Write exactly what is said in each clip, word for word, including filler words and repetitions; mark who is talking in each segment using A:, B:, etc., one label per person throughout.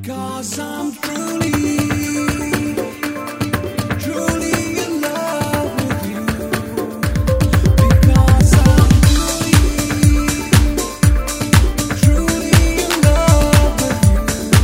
A: Because I'm truly, truly in love with you. Because I'm truly, truly in love with you.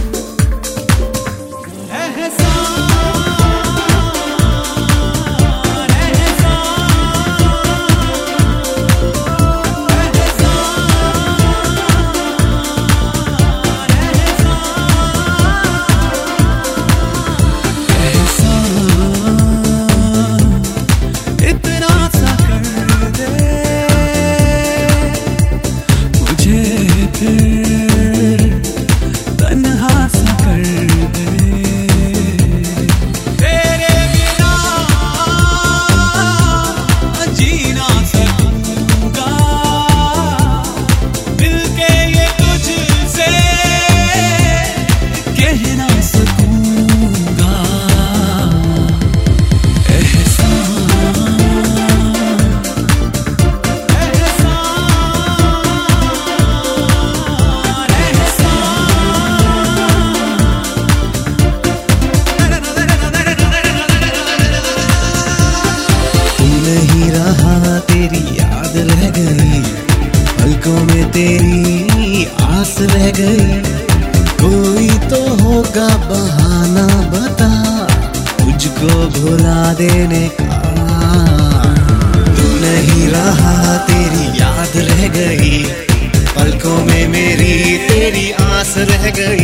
B: तेरी याद रह गई, पलकों में तेरी आस रह गई। कोई तो होगा बहाना बता तुझको भुला देने का। तू नहीं रहा तेरी याद रह गई, पलकों में मेरी तेरी आस रह गई।